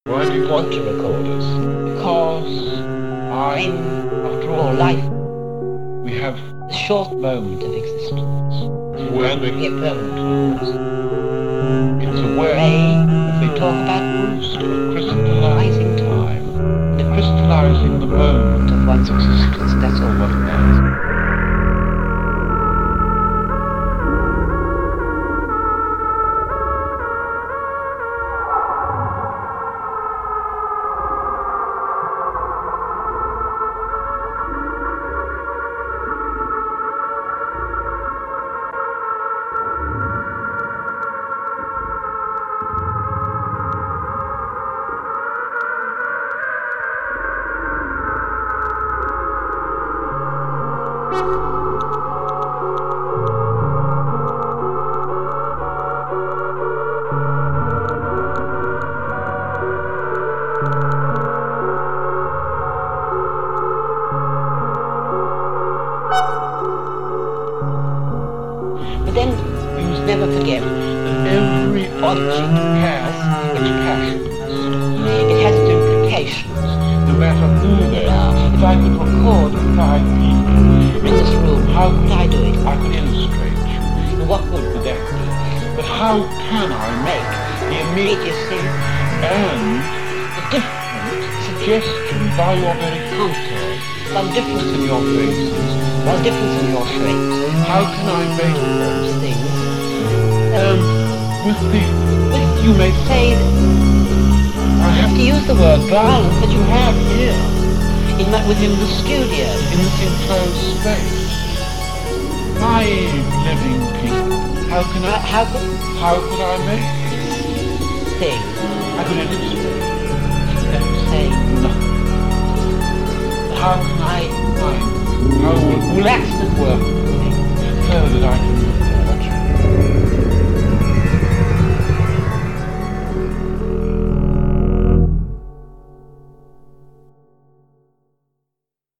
Why do you want to record us? Because After all, life, we have a short moment of existence, when be a permanent one. it's a way If we talk about boost of crystallizing time, the crystallizing the moment of one's existence, that's all what it means. But then we must never forget that every object has its passions. It has its implications, no matter who they are. If I could record 5 people in this room, how could I do it? I could illustrate you. And what good would that be? But how can I make the immediacy and the different suggestion by your very contours, one difference in your faces, one difference in your shapes? How can I make those things? You may say that I have to use the word violence, but you have here, within the studio, in this enclosed space. 5 living people. How could I make thing, I could illustrate. say nothing. How can I will accident work so that I can